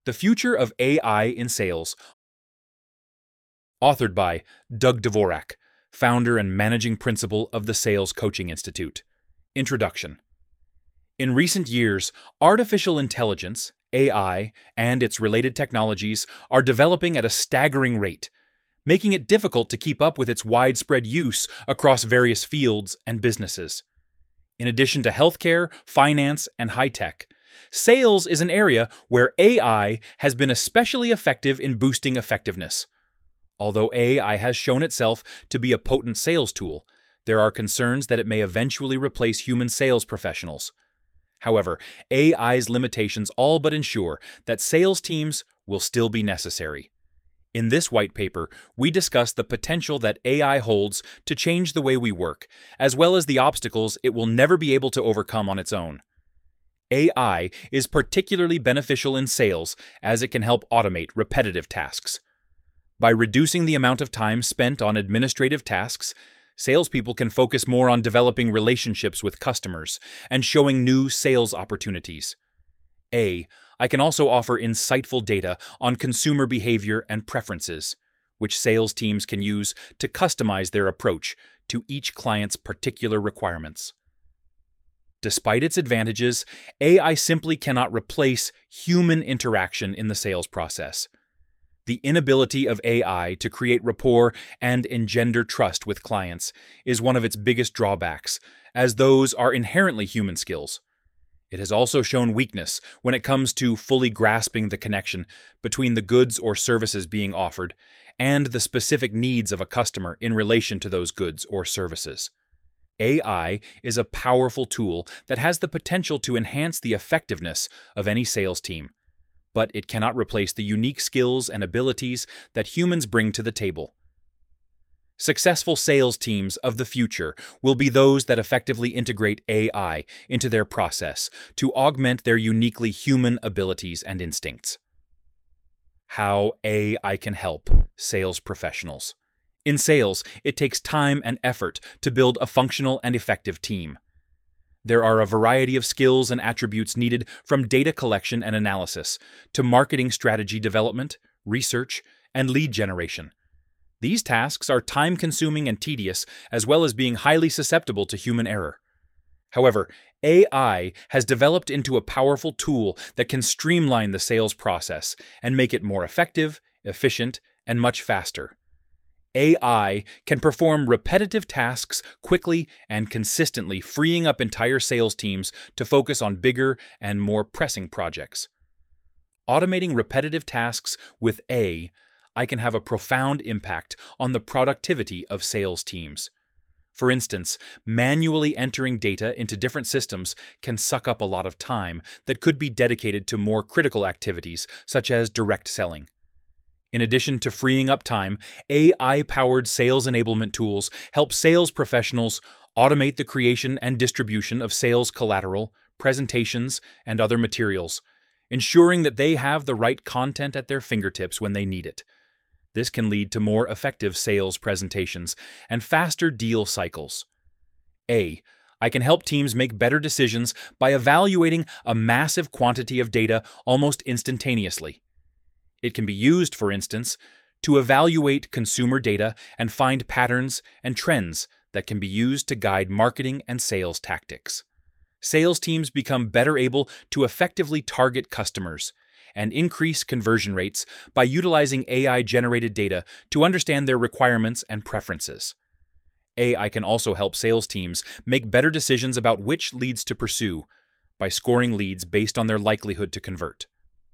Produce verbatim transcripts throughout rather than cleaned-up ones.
The Future of A I in Sales, authored by Doug Dvorak, founder and managing principal of the Sales Coaching Institute. Introduction. In recent years, artificial intelligence, A I, and its related technologies are developing at a staggering rate, making it difficult to keep up with its widespread use across various fields and businesses. In addition to healthcare, finance, and high-tech, sales is an area where A I has been especially effective in boosting effectiveness. Although A I has shown itself to be a potent sales tool, there are concerns that it may eventually replace human sales professionals. However, A I's limitations all but ensure that sales teams will still be necessary. In this white paper, we discuss the potential that A I holds to change the way we work, as well as the obstacles it will never be able to overcome on its own. A I is particularly beneficial in sales as it can help automate repetitive tasks. By reducing the amount of time spent on administrative tasks, salespeople can focus more on developing relationships with customers and showing new sales opportunities. A. I can also offer insightful data on consumer behavior and preferences, which sales teams can use to customize their approach to each client's particular requirements. Despite its advantages, A I simply cannot replace human interaction in the sales process. The inability of A I to create rapport and engender trust with clients is one of its biggest drawbacks, as those are inherently human skills. It has also shown weakness when it comes to fully grasping the connection between the goods or services being offered and the specific needs of a customer in relation to those goods or services. A I is a powerful tool that has the potential to enhance the effectiveness of any sales team, but it cannot replace the unique skills and abilities that humans bring to the table. Successful sales teams of the future will be those that effectively integrate A I into their process to augment their uniquely human abilities and instincts. How A I can help sales professionals. In sales, it takes time and effort to build a functional and effective team. There are a variety of skills and attributes needed, from data collection and analysis to marketing strategy development, research, and lead generation. These tasks are time-consuming and tedious, as well as being highly susceptible to human error. However, A I has developed into a powerful tool that can streamline the sales process and make it more effective, efficient, and much faster. A I can perform repetitive tasks quickly and consistently, freeing up entire sales teams to focus on bigger and more pressing projects. Automating repetitive tasks with A I can have a profound impact on the productivity of sales teams. For instance, manually entering data into different systems can suck up a lot of time that could be dedicated to more critical activities, such as direct selling. In addition to freeing up time, A I-powered sales enablement tools help sales professionals automate the creation and distribution of sales collateral, presentations, and other materials, ensuring that they have the right content at their fingertips when they need it. This can lead to more effective sales presentations and faster deal cycles. A. I can help teams make better decisions by evaluating a massive quantity of data almost instantaneously. It can be used, for instance, to evaluate consumer data and find patterns and trends that can be used to guide marketing and sales tactics. Sales teams become better able to effectively target customers and increase conversion rates by utilizing A I-generated data to understand their requirements and preferences. A I can also help sales teams make better decisions about which leads to pursue by scoring leads based on their likelihood to convert.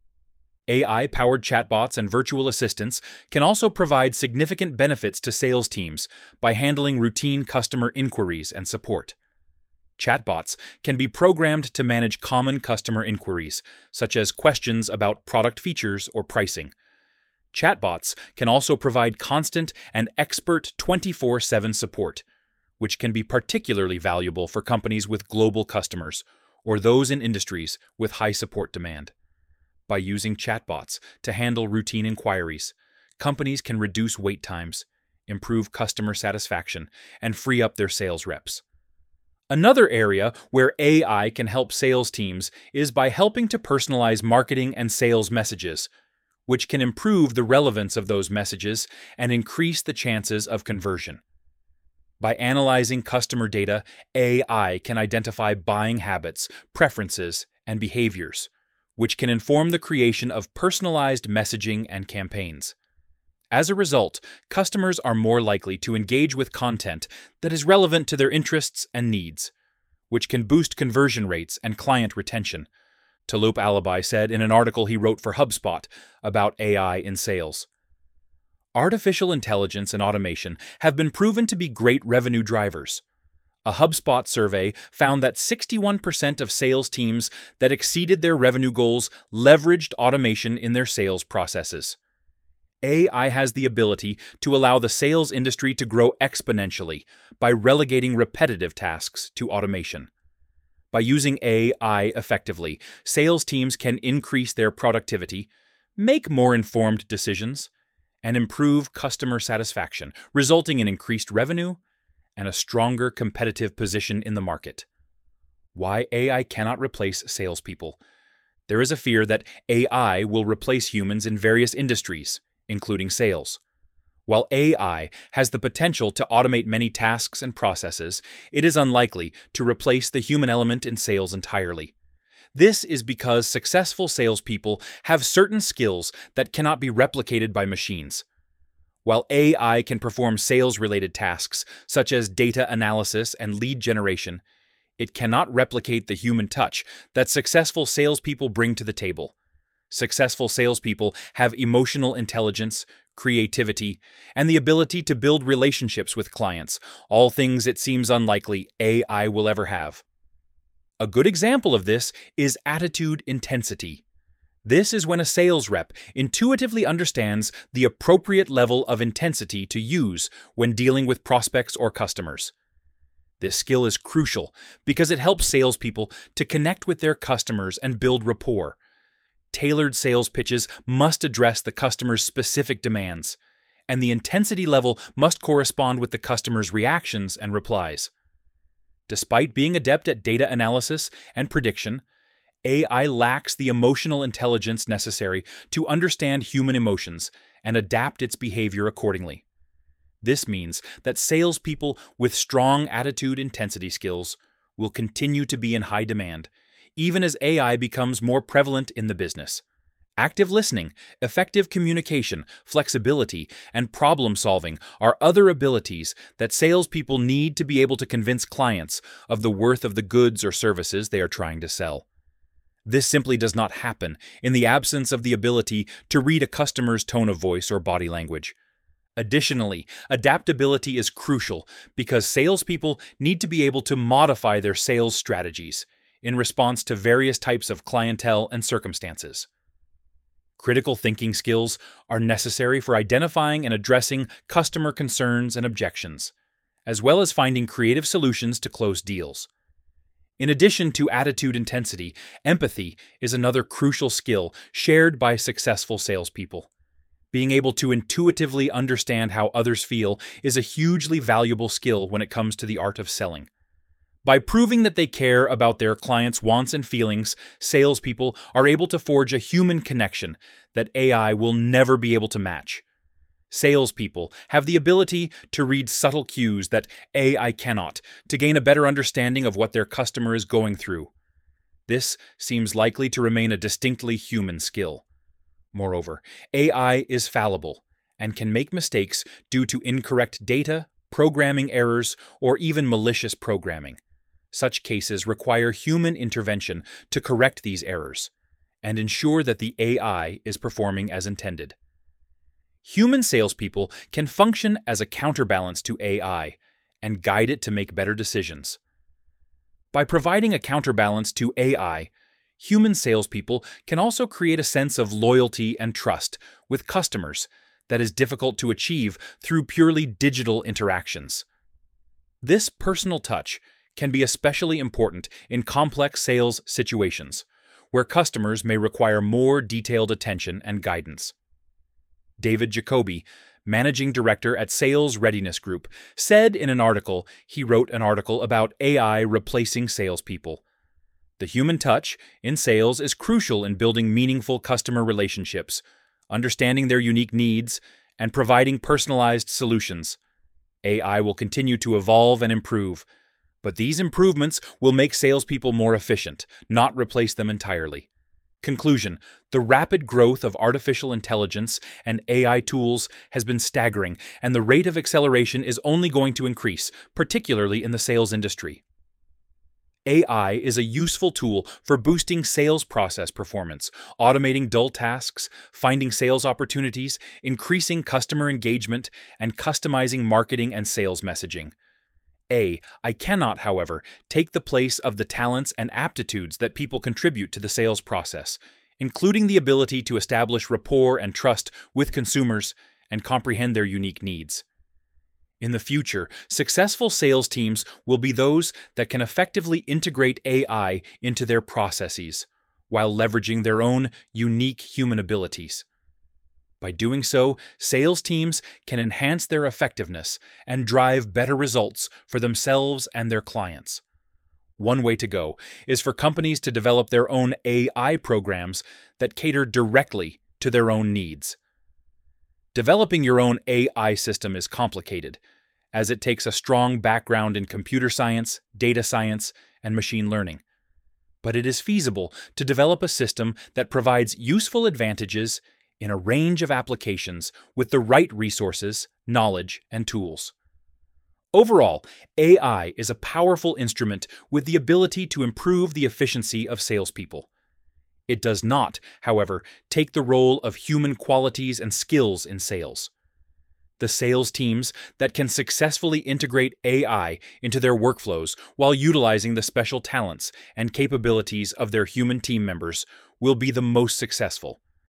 A I-powered chatbots and virtual assistants can also provide significant benefits to sales teams by handling routine customer inquiries and support. Chatbots can be programmed to manage common customer inquiries, such as questions about product features or pricing. Chatbots can also provide constant and expert twenty-four seven support, which can be particularly valuable for companies with global customers or those in industries with high support demand. By using chatbots to handle routine inquiries, companies can reduce wait times, improve customer satisfaction, and free up their sales reps. Another area where A I can help sales teams is by helping to personalize marketing and sales messages, which can improve the relevance of those messages and increase the chances of conversion. By analyzing customer data, A I can identify buying habits, preferences, and behaviors, which can inform the creation of personalized messaging and campaigns. As a result, customers are more likely to engage with content that is relevant to their interests and needs, which can boost conversion rates and client retention, Taloup Alibi said in an article he wrote for HubSpot about A I in sales. Artificial intelligence and automation have been proven to be great revenue drivers. A HubSpot survey found that sixty-one percent of sales teams that exceeded their revenue goals leveraged automation in their sales processes. A I has the ability to allow the sales industry to grow exponentially by relegating repetitive tasks to automation. By using A I effectively, sales teams can increase their productivity, make more informed decisions, and improve customer satisfaction, resulting in increased revenue and a stronger competitive position in the market. Why A I cannot replace salespeople? There is a fear that A I will replace humans in various industries, including sales. While A I has the potential to automate many tasks and processes, it is unlikely to replace the human element in sales entirely. This is because successful salespeople have certain skills that cannot be replicated by machines. While A I can perform sales-related tasks, such as data analysis and lead generation, it cannot replicate the human touch that successful salespeople bring to the table. Successful salespeople have emotional intelligence, creativity, and the ability to build relationships with clients, all things it seems unlikely A I will ever have. A good example of this is attitude intensity. This is when a sales rep intuitively understands the appropriate level of intensity to use when dealing with prospects or customers. This skill is crucial because it helps salespeople to connect with their customers and build rapport. Tailored sales pitches must address the customer's specific demands, and the intensity level must correspond with the customer's reactions and replies. Despite being adept at data analysis and prediction, A I lacks the emotional intelligence necessary to understand human emotions and adapt its behavior accordingly. This means that salespeople with strong attitude intensity skills will continue to be in high demand, even as A I becomes more prevalent in the business. Active listening, effective communication, flexibility, and problem-solving are other abilities that salespeople need to be able to convince clients of the worth of the goods or services they are trying to sell. This simply does not happen in the absence of the ability to read a customer's tone of voice or body language. Additionally, adaptability is crucial because salespeople need to be able to modify their sales strategies in response to various types of clientele and circumstances. Critical thinking skills are necessary for identifying and addressing customer concerns and objections, as well as finding creative solutions to close deals. In addition to attitude intensity, empathy is another crucial skill shared by successful salespeople. Being able to intuitively understand how others feel is a hugely valuable skill when it comes to the art of selling. By proving that they care about their clients' wants and feelings, salespeople are able to forge a human connection that A I will never be able to match. Salespeople have the ability to read subtle cues that A I cannot, to gain a better understanding of what their customer is going through. This seems likely to remain a distinctly human skill. Moreover, A I is fallible and can make mistakes due to incorrect data, programming errors, or even malicious programming. Such cases require human intervention to correct these errors and ensure that the A I is performing as intended. Human salespeople can function as a counterbalance to A I and guide it to make better decisions. By providing a counterbalance to A I, human salespeople can also create a sense of loyalty and trust with customers that is difficult to achieve through purely digital interactions. This personal touch can be especially important in complex sales situations, where customers may require more detailed attention and guidance. David Jacoby, managing director at Sales Readiness Group, said in an article he wrote an article about A I replacing salespeople. The human touch in sales is crucial in building meaningful customer relationships, understanding their unique needs, and providing personalized solutions. A I will continue to evolve and improve, but these improvements will make salespeople more efficient, not replace them entirely. Conclusion: the rapid growth of artificial intelligence and A I tools has been staggering, and the rate of acceleration is only going to increase, particularly in the sales industry. A I is a useful tool for boosting sales process performance, automating dull tasks, finding sales opportunities, increasing customer engagement, and customizing marketing and sales messaging. A I cannot, however, take the place of the talents and aptitudes that people contribute to the sales process, including the ability to establish rapport and trust with consumers and comprehend their unique needs. In the future, successful sales teams will be those that can effectively integrate A I into their processes, while leveraging their own unique human abilities. By doing so, sales teams can enhance their effectiveness and drive better results for themselves and their clients. One way to go is for companies to develop their own A I programs that cater directly to their own needs. Developing your own A I system is complicated, as it takes a strong background in computer science, data science, and machine learning. But it is feasible to develop a system that provides useful advantages in a range of applications with the right resources, knowledge, and tools. Overall, A I is a powerful instrument with the ability to improve the efficiency of salespeople. It does not, however, take the role of human qualities and skills in sales. The sales teams that can successfully integrate A I into their workflows while utilizing the special talents and capabilities of their human team members will be the most successful.